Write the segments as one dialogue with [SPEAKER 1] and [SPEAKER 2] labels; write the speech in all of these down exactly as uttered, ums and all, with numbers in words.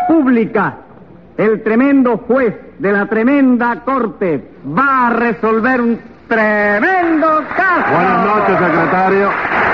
[SPEAKER 1] pública, el tremendo juez de la tremenda corte va a resolver un tremendo caso.
[SPEAKER 2] Buenas noches, secretario.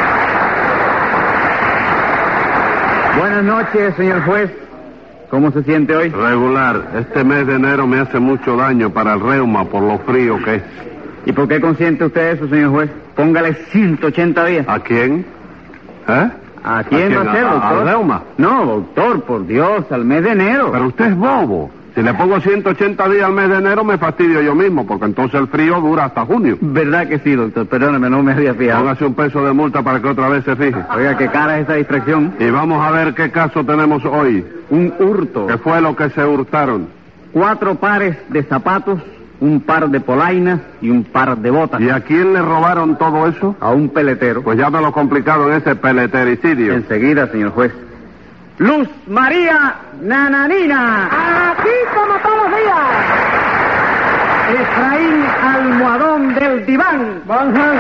[SPEAKER 1] Buenas noches, señor juez. ¿Cómo se siente hoy?
[SPEAKER 2] Regular. Este mes de enero me hace mucho daño para el reuma por lo frío que es.
[SPEAKER 1] ¿Y por qué consiente usted eso, señor juez? Póngale ciento ochenta días.
[SPEAKER 2] ¿A quién? ¿Eh?
[SPEAKER 1] ¿A quién va a ser, doctor?
[SPEAKER 2] ¿Al reuma?
[SPEAKER 1] No, doctor, por Dios, al mes de enero.
[SPEAKER 2] Pero usted es bobo. Si le pongo ciento ochenta días al mes de enero, me fastidio yo mismo, porque entonces el frío dura hasta junio.
[SPEAKER 1] ¿Verdad que sí, doctor? Perdóneme, no me había fijado.
[SPEAKER 2] Póngase un peso de multa para que otra vez se fije.
[SPEAKER 1] Oiga, qué cara es esa distracción.
[SPEAKER 2] Y vamos a ver qué caso tenemos hoy.
[SPEAKER 1] Un hurto.
[SPEAKER 2] ¿Qué fue lo que se hurtaron?
[SPEAKER 1] Cuatro pares de zapatos, un par de polainas y un par de botas.
[SPEAKER 2] ¿Y a quién le robaron todo eso?
[SPEAKER 1] A un peletero.
[SPEAKER 2] Pues ya me lo complicado en ese peletericidio.
[SPEAKER 1] Enseguida, señor juez. Luz María Nananina.
[SPEAKER 3] Aquí como todos los días.
[SPEAKER 1] Efraín Almohadón del Diván.
[SPEAKER 3] Banjan.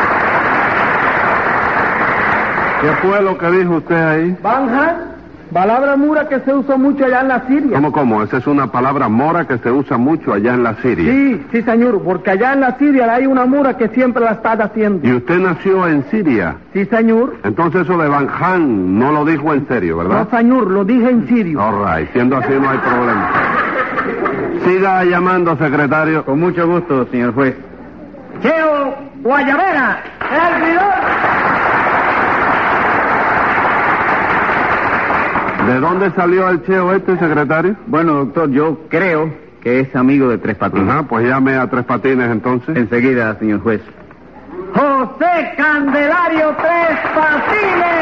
[SPEAKER 2] ¿Qué fue lo que dijo usted ahí?
[SPEAKER 3] Banjan. Palabra mura que se usa mucho allá en la Siria.
[SPEAKER 2] ¿Cómo, cómo? Esa es una palabra mora que se usa mucho allá en la Siria.
[SPEAKER 3] Sí, sí, señor, porque allá en la Siria hay una mura que siempre la está haciendo.
[SPEAKER 2] ¿Y usted nació en Siria?
[SPEAKER 3] Sí, señor.
[SPEAKER 2] Entonces eso de Banjan no lo dijo en serio, ¿verdad?
[SPEAKER 3] No, señor, lo dije en serio.
[SPEAKER 2] All right, siendo así no hay problema. Siga llamando, secretario.
[SPEAKER 1] Con mucho gusto, señor juez. Cheo Guayabera, servidor.
[SPEAKER 2] ¿De dónde salió el cheo este, secretario?
[SPEAKER 1] Bueno, doctor, yo creo que es amigo de Tres Patines.
[SPEAKER 2] Ajá, pues llame a Tres Patines entonces.
[SPEAKER 1] Enseguida, señor juez. José Candelario Tres Patines.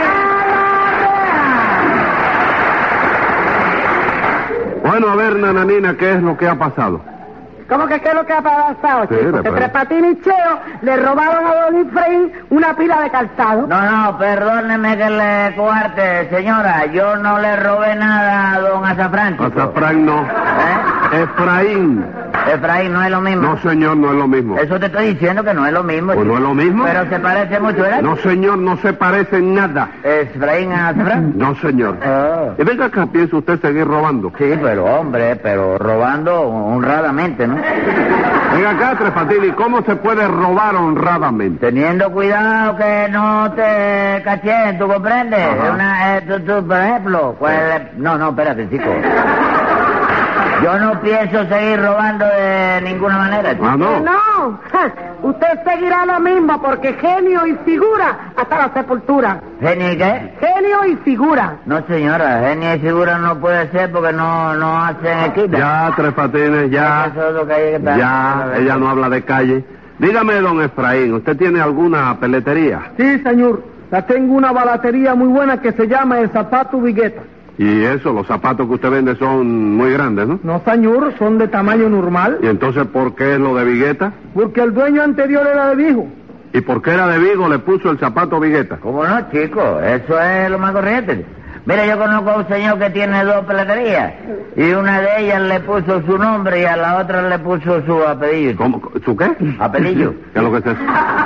[SPEAKER 2] Bueno, a ver, Nananina, ¿qué es lo que ha pasado?
[SPEAKER 3] ¿Cómo que qué es lo que ha pasado,
[SPEAKER 2] Sí,
[SPEAKER 3] chico?
[SPEAKER 2] de
[SPEAKER 3] Que
[SPEAKER 2] verdad.
[SPEAKER 3] Tres Patines y Cheo le robaron a don Efraín una pila de calzado.
[SPEAKER 4] No, no, perdóneme que le cuarte, señora. Yo no le robé nada a don Azafrán, chico.
[SPEAKER 2] Azafrán no.
[SPEAKER 4] ¿Eh?
[SPEAKER 2] Efraín.
[SPEAKER 4] Efraín no es lo mismo.
[SPEAKER 2] No, señor, no es lo mismo.
[SPEAKER 4] Eso te estoy diciendo que no es lo mismo.
[SPEAKER 2] Pues
[SPEAKER 4] chico.
[SPEAKER 2] no es lo mismo.
[SPEAKER 4] Pero se parece mucho, ¿verdad?
[SPEAKER 2] No, señor, no se parece en nada.
[SPEAKER 4] ¿Efraín a Azafrán?
[SPEAKER 2] No, señor.
[SPEAKER 4] Ah.
[SPEAKER 2] Y venga acá, piensa usted seguir robando.
[SPEAKER 4] Sí, pero hombre, pero robando honradamente, ¿no?
[SPEAKER 2] Venga acá, Tres Patines, ¿cómo se puede robar honradamente?
[SPEAKER 4] Teniendo cuidado que no te cachen, ¿tú comprendes?
[SPEAKER 2] Ajá.
[SPEAKER 4] Una, eh, tú, tú, por ejemplo, pues, no, no, espérate, chico. Yo no pienso seguir robando de ninguna manera, chico.
[SPEAKER 2] Ah, no.
[SPEAKER 3] No, ja, usted seguirá lo mismo porque genio y figura hasta la sepultura.
[SPEAKER 4] ¿Genio y qué?
[SPEAKER 3] Genio y figura.
[SPEAKER 4] No, señora, genio y figura no puede ser porque no, no hacen equipo.
[SPEAKER 2] Ya, Tres Patines, ya.
[SPEAKER 4] Eso es lo que hay que estar.
[SPEAKER 2] Ya, ella no habla de calle. Dígame, don Efraín, ¿usted tiene alguna peletería?
[SPEAKER 3] Sí, señor. Ya tengo una balatería muy buena que se llama El Zapato Vigueta.
[SPEAKER 2] Y eso, los zapatos que usted vende son muy grandes, ¿no?
[SPEAKER 3] No, señor, son de tamaño normal.
[SPEAKER 2] ¿Y entonces por qué es lo de Vigueta?
[SPEAKER 3] Porque el dueño anterior era de Vigo.
[SPEAKER 2] ¿Y por qué era de Vigo le puso el zapato Vigueta?
[SPEAKER 4] ¿Cómo no, chico? Eso es lo más corriente. Mira, yo conozco a un señor que tiene dos peleterías y una de ellas le puso su nombre y a la otra le puso su apellido.
[SPEAKER 2] ¿Cómo? ¿Su qué?
[SPEAKER 4] Apellido.
[SPEAKER 2] ¿Qué es lo que es eso?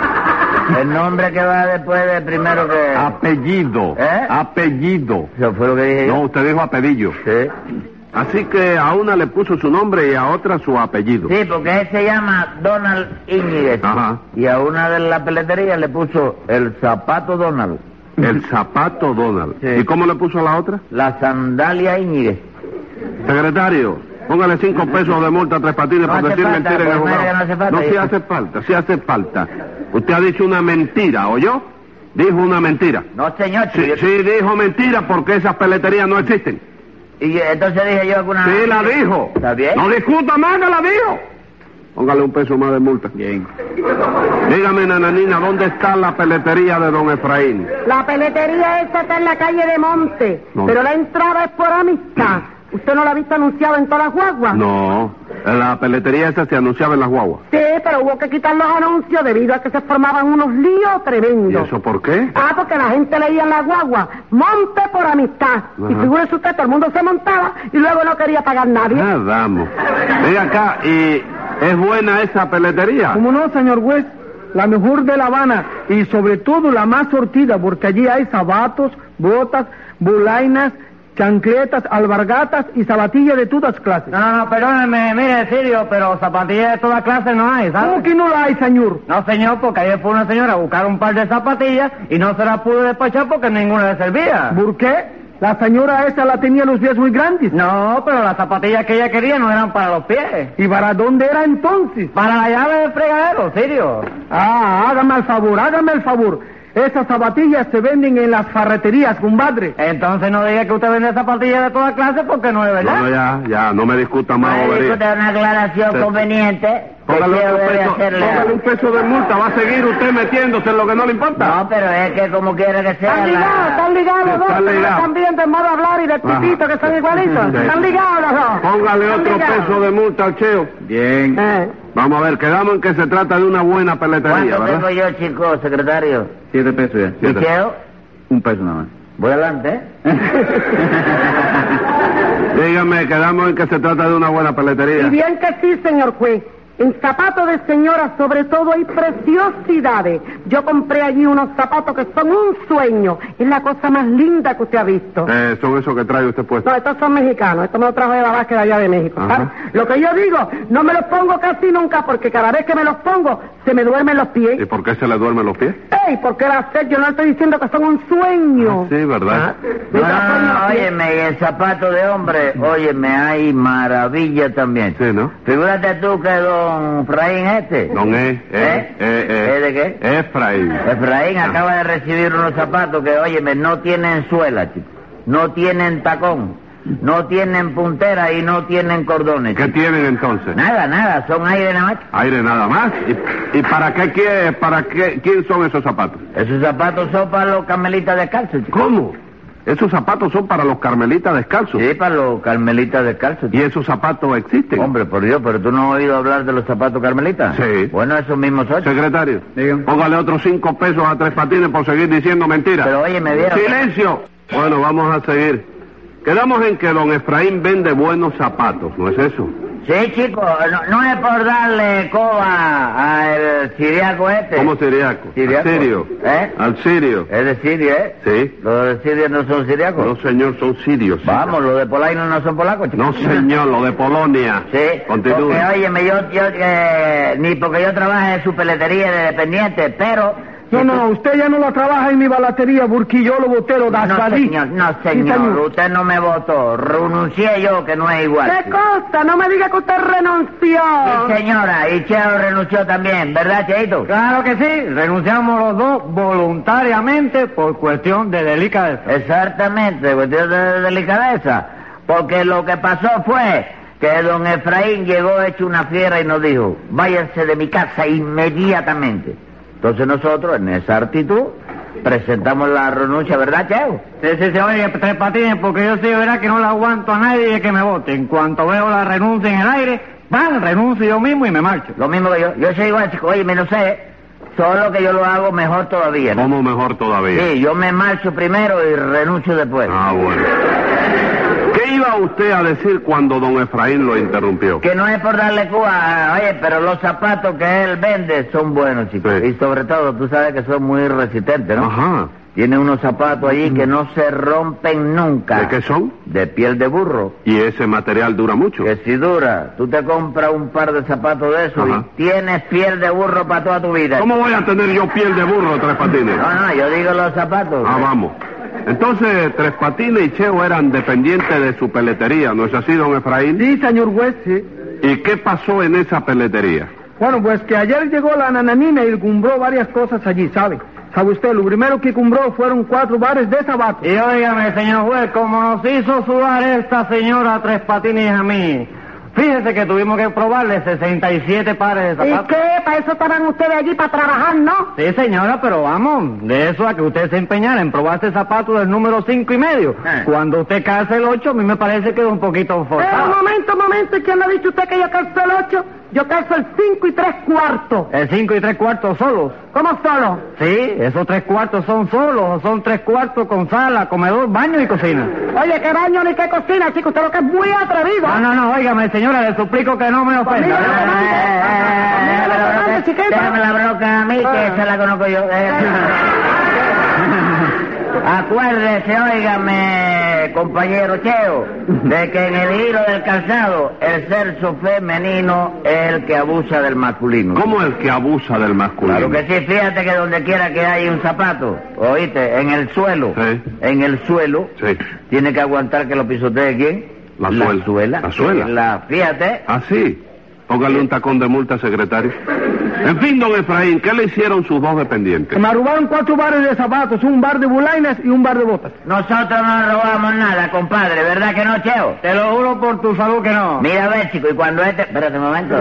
[SPEAKER 4] El nombre que va después del primero que...
[SPEAKER 2] Apellido.
[SPEAKER 4] ¿Eh?
[SPEAKER 2] Apellido.
[SPEAKER 4] Eso fue lo que dije yo.
[SPEAKER 2] No, usted dijo apellido.
[SPEAKER 4] Sí.
[SPEAKER 2] Así que a una le puso su nombre y a otra su apellido.
[SPEAKER 4] Sí, porque él se llama Donald Íñiguez.
[SPEAKER 2] Ajá.
[SPEAKER 4] Y a una de las peleterías le puso el zapato Donald.
[SPEAKER 2] El zapato Donald.
[SPEAKER 4] Sí.
[SPEAKER 2] ¿Y cómo le puso a la otra?
[SPEAKER 4] La sandalia Íñiguez.
[SPEAKER 2] Secretario, póngale cinco pesos de multa a Tres Patines
[SPEAKER 4] No
[SPEAKER 2] por
[SPEAKER 4] hace
[SPEAKER 2] decir
[SPEAKER 4] falta,
[SPEAKER 2] mentira en el
[SPEAKER 4] pues,
[SPEAKER 2] juzgado.
[SPEAKER 4] mira que no hace falta,
[SPEAKER 2] No, sí
[SPEAKER 4] hijo.
[SPEAKER 2] hace falta, sí hace falta. Usted ha dicho una mentira, ¿oyó? Dijo una mentira.
[SPEAKER 4] No, señor.
[SPEAKER 2] Sí,
[SPEAKER 4] yo-
[SPEAKER 2] sí dijo mentira porque esas peleterías no existen.
[SPEAKER 4] Y entonces dije yo alguna...
[SPEAKER 2] Sí la dijo.
[SPEAKER 4] ¿Está bien?
[SPEAKER 2] No discuta más que la dijo. Póngale un peso más de multa.
[SPEAKER 1] Bien.
[SPEAKER 2] Dígame, Nananina, ¿dónde está la peletería de don Efraín?
[SPEAKER 3] La peletería esa está en la calle de Monte,
[SPEAKER 2] No.
[SPEAKER 3] pero la entrada es por amistad. ¿Usted no la ha visto anunciada en todas las guaguas?
[SPEAKER 2] No, la peletería esa se anunciaba en las guaguas.
[SPEAKER 3] Sí, pero hubo que quitar los anuncios debido a que se formaban unos líos
[SPEAKER 2] ¿Y
[SPEAKER 3] tremendos.
[SPEAKER 2] eso por qué?
[SPEAKER 3] Ah, porque la gente leía en la guagua, monte por amistad. Y
[SPEAKER 2] Ajá.
[SPEAKER 3] figúrese usted, todo el mundo se montaba y luego no quería pagar nadie.
[SPEAKER 2] Ah, vamos. Venga acá, ¿y es buena esa peletería?
[SPEAKER 3] ¿Cómo no, señor juez? La mejor de La Habana y sobre todo la más sortida, porque allí hay zapatos, botas, bolainas
[SPEAKER 5] chancletas, albargatas y zapatillas de todas clases.
[SPEAKER 1] No, no, no, perdóneme, mire, Sirio, pero zapatillas de toda clase no hay, ¿sabes?
[SPEAKER 5] ¿Cómo que no la hay, señor?
[SPEAKER 1] No, señor, porque ayer fue una señora a buscar un par de zapatillas y no se las pudo despachar porque ninguna le servía.
[SPEAKER 5] ¿Por qué? La señora esa la tenía los pies muy grandes.
[SPEAKER 1] No, pero las zapatillas que ella quería no eran para los pies.
[SPEAKER 5] ¿Y para dónde era entonces?
[SPEAKER 1] Para la llave del fregadero, Sirio.
[SPEAKER 5] Ah, hágame el favor, hágame el favor. Esas zapatillas se venden en las ferreterías, compadre.
[SPEAKER 1] Entonces no diga que usted vende zapatillas de toda clase porque no es verdad.
[SPEAKER 2] No, ya, ya, no me discuta más,
[SPEAKER 4] No
[SPEAKER 2] bobería.
[SPEAKER 4] discute una aclaración
[SPEAKER 2] Sí.
[SPEAKER 4] conveniente.
[SPEAKER 2] Póngale,
[SPEAKER 4] que
[SPEAKER 2] otro
[SPEAKER 4] debe
[SPEAKER 2] peso,
[SPEAKER 4] hacerle.
[SPEAKER 2] póngale un peso de multa, va a seguir usted metiéndose en lo que no le importa.
[SPEAKER 4] No, pero es que como quiera que sea
[SPEAKER 3] Están ligados,
[SPEAKER 4] la...
[SPEAKER 3] están ligados los
[SPEAKER 2] Sí,
[SPEAKER 3] dos,
[SPEAKER 2] están
[SPEAKER 3] pero no
[SPEAKER 2] ligados.
[SPEAKER 3] están bien de modo de hablar y de tipito que son igualitos.
[SPEAKER 2] Sí.
[SPEAKER 3] Están ligados los dos.
[SPEAKER 2] Póngale
[SPEAKER 3] Están
[SPEAKER 2] otro
[SPEAKER 3] ligados.
[SPEAKER 2] peso de multa al cheo.
[SPEAKER 6] Bien.
[SPEAKER 3] Eh.
[SPEAKER 2] Vamos a ver, quedamos en que se trata de una buena peletería,
[SPEAKER 4] ¿Cuánto tengo
[SPEAKER 2] ¿verdad?
[SPEAKER 4] yo, chico, secretario?
[SPEAKER 6] Siete pesos ya.
[SPEAKER 2] Siete.
[SPEAKER 4] ¿Micheo?
[SPEAKER 6] Un peso nada más.
[SPEAKER 4] Voy adelante, ¿eh?
[SPEAKER 2] Dígame, quedamos en que se trata de una buena peletería.
[SPEAKER 3] Y bien que sí, señor juez. En zapatos de señora, sobre todo, hay preciosidades. Yo compré allí unos zapatos que son un sueño. Es la cosa más linda que usted ha visto.
[SPEAKER 2] Eh, son esos que trae usted puesto.
[SPEAKER 3] No, estos son mexicanos. Esto me lo trajo de la básquet de allá de México.
[SPEAKER 2] Ajá.
[SPEAKER 3] ¿sabes? Lo que yo digo, no me los pongo casi nunca porque cada vez que me los pongo, se me duermen los
[SPEAKER 2] ¿Y
[SPEAKER 3] pies.
[SPEAKER 2] por qué se le duermen los pies?
[SPEAKER 3] ¡Ey! ¿Por qué la sé? Yo no estoy diciendo que son un sueño.
[SPEAKER 2] Ah, sí, ¿verdad?
[SPEAKER 3] Me
[SPEAKER 4] No,
[SPEAKER 3] da
[SPEAKER 4] no,
[SPEAKER 3] sueño
[SPEAKER 4] no,
[SPEAKER 3] los pies.
[SPEAKER 4] óyeme, y el zapato de hombre, óyeme, hay maravilla también.
[SPEAKER 2] Sí, ¿no?
[SPEAKER 4] Figúrate tú que don Efraín este...
[SPEAKER 2] Don E, eh,
[SPEAKER 4] ¿Eh?
[SPEAKER 2] eh, eh.
[SPEAKER 4] ¿Eh de qué?
[SPEAKER 2] Efraín.
[SPEAKER 4] Efraín
[SPEAKER 2] Ah.
[SPEAKER 4] acaba de recibir unos zapatos que, óyeme, no tienen suela, chico. No tienen tacón, no tienen puntera y no tienen cordones.
[SPEAKER 2] ¿Qué
[SPEAKER 4] chico.
[SPEAKER 2] tienen entonces?
[SPEAKER 4] Nada, nada, son aire nada más.
[SPEAKER 2] Aire nada más. ¿Y, y para qué quiere, para qué, quién son esos zapatos?
[SPEAKER 4] Esos zapatos son para los carmelitas descalzos, chico.
[SPEAKER 2] ¿Cómo? Esos zapatos son para los carmelitas descalzos.
[SPEAKER 4] Sí, para los carmelitas descalzos.
[SPEAKER 2] ¿Y
[SPEAKER 4] chico.
[SPEAKER 2] esos zapatos existen?
[SPEAKER 4] Hombre, por Dios, pero tú no has oído hablar de los zapatos carmelitas.
[SPEAKER 2] Sí.
[SPEAKER 4] Bueno, esos mismos son.
[SPEAKER 2] Secretario,
[SPEAKER 6] Dígame.
[SPEAKER 2] póngale otros cinco pesos a Tres Patines por seguir diciendo mentiras.
[SPEAKER 4] Pero oye, me vieron.
[SPEAKER 2] ¡Silencio! Bueno, vamos a seguir. Quedamos en que don Efraín vende buenos zapatos, ¿no es eso?
[SPEAKER 4] Sí, chico, no, no es por darle coba al siriaco este.
[SPEAKER 2] ¿Cómo siriaco?
[SPEAKER 4] Siriaco.
[SPEAKER 2] ¿Al sirio?
[SPEAKER 4] ¿Eh?
[SPEAKER 2] ¿Al sirio?
[SPEAKER 4] Es de Siria, ¿eh?
[SPEAKER 2] Sí.
[SPEAKER 4] Los de Siria no son siriacos.
[SPEAKER 2] No, señor, son sirios.
[SPEAKER 4] Vamos, los de Polaino no son polacos, chico.
[SPEAKER 2] No, señor, lo de Polonia.
[SPEAKER 4] Sí,
[SPEAKER 2] Continúe.
[SPEAKER 4] porque, óyeme, yo, yo eh, ni porque yo trabaje en su peletería de dependiente, pero...
[SPEAKER 5] No, no, usted ya no la trabaja en mi balatería, porque yo lo boté, lo da
[SPEAKER 4] No,
[SPEAKER 5] salí.
[SPEAKER 4] señor, no,
[SPEAKER 5] Sí,
[SPEAKER 4] señor,
[SPEAKER 5] señor.
[SPEAKER 4] usted no me votó, renuncié yo, que no es igual.
[SPEAKER 3] ¿Qué cosa? No me diga que usted renunció.
[SPEAKER 4] Sí, señora, y Cheo renunció también, ¿verdad, Cheito?
[SPEAKER 1] Claro que sí, renunciamos los dos voluntariamente por cuestión de delicadeza.
[SPEAKER 4] Exactamente, cuestión de delicadeza. Porque lo que pasó fue que don Efraín llegó hecho una fiera y nos dijo, váyanse de mi casa inmediatamente. Entonces nosotros, en esa actitud, presentamos la renuncia, ¿verdad, Cheo?
[SPEAKER 1] Sí, sí, sí, oye, Tres Patines, porque yo sí, verá que no le aguanto a nadie que me vote. En cuanto veo la renuncia en el aire, ¡pam!, renuncio yo mismo y me marcho.
[SPEAKER 4] Lo mismo que yo. Yo soy igual, chico, oye, me no sé, solo que yo lo hago mejor todavía, ¿no?
[SPEAKER 2] ¿Cómo mejor todavía?
[SPEAKER 4] Sí, yo me marcho primero y renuncio después.
[SPEAKER 2] Ah, bueno. ¿Qué iba usted a decir cuando don Efraín lo interrumpió?
[SPEAKER 4] Que no es por darle cuba, oye, pero los zapatos que él vende son buenos, chicos.
[SPEAKER 2] Sí.
[SPEAKER 4] Y sobre todo, tú sabes que son muy resistentes, ¿no?
[SPEAKER 2] Ajá.
[SPEAKER 4] Tiene unos zapatos allí que no se rompen nunca.
[SPEAKER 2] ¿De qué son?
[SPEAKER 4] De piel de burro.
[SPEAKER 2] ¿Y ese material dura mucho?
[SPEAKER 4] Que si dura, tú te compras un par de zapatos de esos
[SPEAKER 2] Ajá.
[SPEAKER 4] y tienes piel de burro para toda tu vida.
[SPEAKER 2] ¿Cómo voy a tener yo piel de burro, Tres Patines?
[SPEAKER 4] No, no, yo digo los zapatos.
[SPEAKER 2] Ah, vamos. Entonces, Tres Patines y Cheo eran dependientes de su peletería, ¿no es así, don Efraín?
[SPEAKER 5] Sí, señor juez, sí.
[SPEAKER 2] ¿Y qué pasó en esa peletería?
[SPEAKER 5] Bueno, pues que ayer llegó la nananina y compró varias cosas allí, ¿sabe? ¿Sabe usted? Lo primero que compró fueron cuatro bares de zapatos.
[SPEAKER 1] Y óigame, señor juez, como nos hizo sudar esta señora Tres Patines a mí, fíjese que tuvimos que probarle sesenta y siete pares de
[SPEAKER 3] ¿Y
[SPEAKER 1] zapatos.
[SPEAKER 3] qué? ¿Para eso estaban ustedes allí, para trabajar, no?
[SPEAKER 1] Sí, señora, pero vamos, de eso a que usted se empeñara en probarse zapatos del número cinco y medio.
[SPEAKER 4] Eh.
[SPEAKER 1] Cuando usted calza el ocho, a mí me parece que es un poquito
[SPEAKER 3] Eh, un
[SPEAKER 1] forzado.
[SPEAKER 3] momento, un momento, ¿y quién le ha dicho usted que yo calzo el ocho? Yo calzo el cinco y tres cuartos.
[SPEAKER 1] El cinco y tres cuartos solos.
[SPEAKER 3] ¿Cómo solo?
[SPEAKER 1] Sí, esos tres cuartos son solos, o son tres cuartos con sala, comedor, baño y cocina.
[SPEAKER 3] Oye, qué baño ni qué cocina, chico, usted lo que es muy atrevido.
[SPEAKER 1] No, no, no, óigame, señora, le suplico que no me ofenda.
[SPEAKER 3] Conmigo
[SPEAKER 4] Eh,
[SPEAKER 3] no,
[SPEAKER 4] eh, eh,
[SPEAKER 3] Conmigo no,
[SPEAKER 4] eh,
[SPEAKER 3] chiquita.
[SPEAKER 4] Déjame la bronca a mí, que esa la conozco yo. Eh. Acuérdese, óigame, compañero Cheo, de que en el hilo del calzado el sexo femenino es el que abusa del masculino.
[SPEAKER 2] ¿Cómo el que abusa del masculino?
[SPEAKER 4] Claro que sí, fíjate que donde quiera que hay un zapato, oíste, en el suelo,
[SPEAKER 2] Sí.
[SPEAKER 4] en el suelo,
[SPEAKER 2] Sí.
[SPEAKER 4] tiene que aguantar que lo pisotee quién.
[SPEAKER 2] La
[SPEAKER 4] La
[SPEAKER 2] suela.
[SPEAKER 4] suela.
[SPEAKER 2] La suela.
[SPEAKER 4] La, fíjate.
[SPEAKER 2] ¿Ah, sí? Póngale un tacón de multa, secretario. En fin, don Efraín, ¿qué le hicieron sus dos dependientes?
[SPEAKER 5] Me robaron cuatro bares de zapatos, un bar de bulainas y un bar de botas.
[SPEAKER 4] Nosotros no robamos nada, compadre, ¿verdad que no, Cheo?
[SPEAKER 1] Te lo juro por tu salud que no.
[SPEAKER 4] Mira, a ver, chico, y cuando este... Espérate un momento.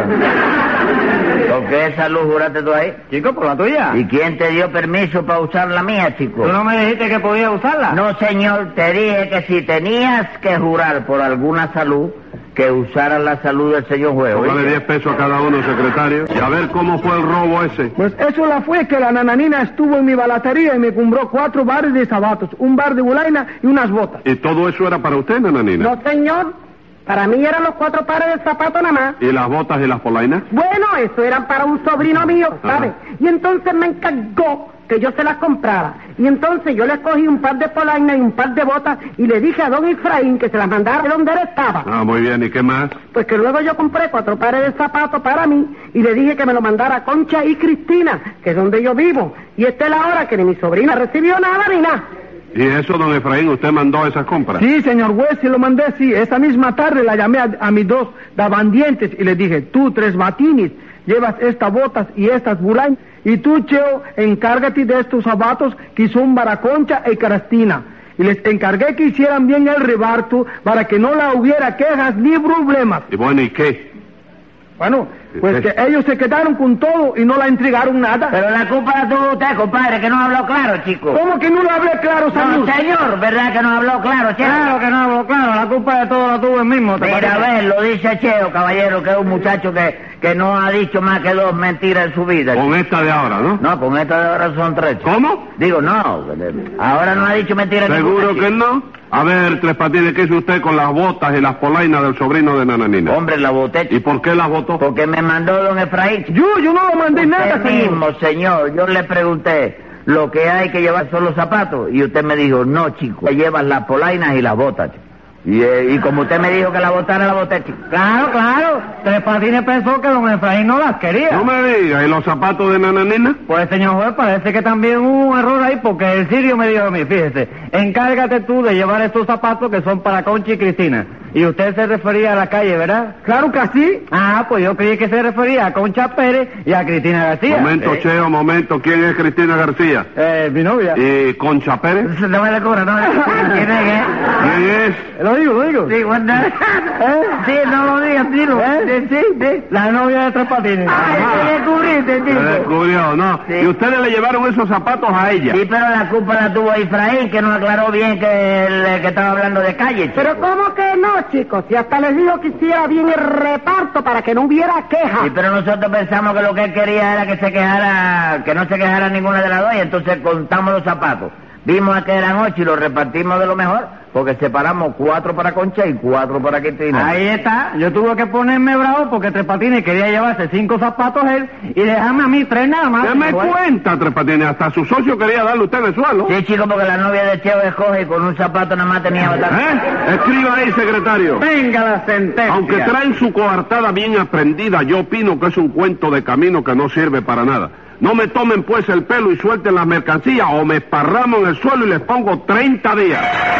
[SPEAKER 4] ¿Con qué salud juraste tú ahí?
[SPEAKER 1] Chico, por la tuya.
[SPEAKER 4] ¿Y quién te dio permiso para usar la mía, chico?
[SPEAKER 1] ¿Tú no me dijiste que podía usarla?
[SPEAKER 4] No, señor, te dije que si tenías que jurar por alguna salud, que usaras la salud del señor juez.
[SPEAKER 2] Póngale
[SPEAKER 4] ¿oíste?
[SPEAKER 2] diez pesos a cada uno, secretario. Y a ver cómo fue el robo ese.
[SPEAKER 5] Pues eso la fue que la nananina estuvo en mi balatería y me compró cuatro bares de zapatos, un bar de bulaina y unas botas.
[SPEAKER 2] ¿Y todo eso era para usted, nananina?
[SPEAKER 3] No, señor. Para mí eran los cuatro pares de zapatos nada más.
[SPEAKER 2] ¿Y las botas y las polainas?
[SPEAKER 3] Bueno, eso eran para un sobrino mío, ¿sabes?
[SPEAKER 2] Ajá.
[SPEAKER 3] Y entonces me encargó que yo se las comprara. Y entonces yo le cogí un par de polainas y un par de botas y le dije a don Efraín que se las mandara de donde él estaba.
[SPEAKER 2] Ah, muy bien. ¿Y qué más?
[SPEAKER 3] Pues que luego yo compré cuatro pares de zapatos para mí y le dije que me lo mandara a Concha y Cristina, que es donde yo vivo. Y esta es la hora que ni mi sobrina recibió nada ni nada.
[SPEAKER 2] ¿Y eso, don Efraín, usted mandó esas compras?
[SPEAKER 5] Sí, señor juez, sí lo mandé, sí. Esa misma tarde la llamé a, a mis dos dabandientes y les dije, tú, Tres Batines, llevas estas botas y estas bulainas, y tú, Cheo, encárgate de estos zapatos que son para Concha y Cristina. Y les encargué que hicieran bien el reparto para que no la hubiera quejas ni problemas.
[SPEAKER 2] Y bueno, ¿y qué?
[SPEAKER 5] Bueno, pues que ellos se quedaron con todo y no la entregaron nada.
[SPEAKER 4] Pero la culpa la tuvo usted, compadre, que no habló claro, chico.
[SPEAKER 5] ¿Cómo que no lo hablé claro, Salud?
[SPEAKER 4] No, señor, ¿verdad que no habló claro, Cheo?
[SPEAKER 1] Claro que no hablo claro, la culpa de todo la tuve el mismo. ¿te
[SPEAKER 4] Mira, a
[SPEAKER 1] parece?
[SPEAKER 4] ver, lo dice Cheo, caballero, que es un muchacho que, que no ha dicho más que dos mentiras en su vida.
[SPEAKER 2] Con esta de ahora, ¿no?
[SPEAKER 4] No, con esta de ahora son tres. chico.
[SPEAKER 2] ¿Cómo?
[SPEAKER 4] Digo, no, ahora no ha dicho mentiras
[SPEAKER 2] ¿Seguro
[SPEAKER 4] ninguna,
[SPEAKER 2] que
[SPEAKER 4] chico.
[SPEAKER 2] no? A ver, Tres Patines, ¿qué hizo usted con las botas y las polainas del sobrino de Nananina?
[SPEAKER 4] Hombre, la boté,
[SPEAKER 2] ¿Y por qué las botó?
[SPEAKER 4] porque me mandó don Efraín. chico.
[SPEAKER 5] Yo, yo no lo mandé nada,
[SPEAKER 4] Usted
[SPEAKER 5] señor.
[SPEAKER 4] mismo, señor, yo le pregunté, lo que hay que llevar son los zapatos, y usted me dijo, no, chico, te llevas las polainas y las botas, chico. Y, eh, y como usted me dijo que la botara, la boté, chico.
[SPEAKER 1] Claro, claro. Tres Patines pensó que don Efraín no las quería.
[SPEAKER 2] No me diga, ¿y los zapatos de Nananina?
[SPEAKER 1] Pues, señor juez, parece que también hubo un error ahí, porque el sirio me dijo a mí, fíjese, encárgate tú de llevar estos zapatos que son para Concha y Cristina. Y usted se refería a la calle, ¿verdad?
[SPEAKER 5] Claro que sí.
[SPEAKER 1] Ah, pues yo creí que se refería a Concha Pérez y a Cristina García.
[SPEAKER 2] Momento,
[SPEAKER 1] Eh,
[SPEAKER 2] Cheo, momento. ¿Quién es Cristina García?
[SPEAKER 1] Eh, mi novia.
[SPEAKER 2] ¿Y Concha Pérez?
[SPEAKER 4] No me le cobra, no me le cobra. ¿Quién es, eh?
[SPEAKER 2] ¿Quién es?
[SPEAKER 1] Lo digo, lo digo.
[SPEAKER 4] Sí, cuando...
[SPEAKER 1] ¿Eh?
[SPEAKER 4] Sí, no lo digas, tiro.
[SPEAKER 1] ¿Eh?
[SPEAKER 4] Sí, sí, sí.
[SPEAKER 1] La novia de Tres Patines.
[SPEAKER 4] Ay, te descubriste,
[SPEAKER 2] Se
[SPEAKER 4] chico.
[SPEAKER 2] descubrió, ¿no?
[SPEAKER 4] Sí.
[SPEAKER 2] Y ustedes le llevaron esos zapatos a ella.
[SPEAKER 4] Sí, pero la culpa la tuvo Efraín, que no aclaró bien que, el, que estaba hablando de calle, chico.
[SPEAKER 3] Pero ¿cómo que no, chicos? Si hasta les dijo que hiciera bien el reparto para que no hubiera queja.
[SPEAKER 4] Sí, pero nosotros pensamos que lo que él quería era que se quejara, que no se quejara ninguna de las dos, y entonces contamos los zapatos. Vimos que eran ocho y los repartimos de lo mejor, porque separamos cuatro para Concha y cuatro para Cristina.
[SPEAKER 1] Ahí está. Yo tuve que ponerme bravo porque Tres Patines quería llevarse cinco zapatos él y dejarme a mí tres nada más.
[SPEAKER 2] ¿Qué me
[SPEAKER 1] Bueno,
[SPEAKER 2] cuenta, Tres Patines? Hasta su socio quería darle usted en el suelo.
[SPEAKER 4] Sí, chico, porque la novia de Cheo escoge y con un zapato nada más tenía bastante.
[SPEAKER 2] ¿Eh? Escriba ahí, secretario.
[SPEAKER 1] Venga la sentencia.
[SPEAKER 2] Aunque traen su coartada bien aprendida, yo opino que es un cuento de camino que no sirve para nada. No me tomen pues el pelo y suelten las mercancías o me esparramo en el suelo y les pongo treinta días.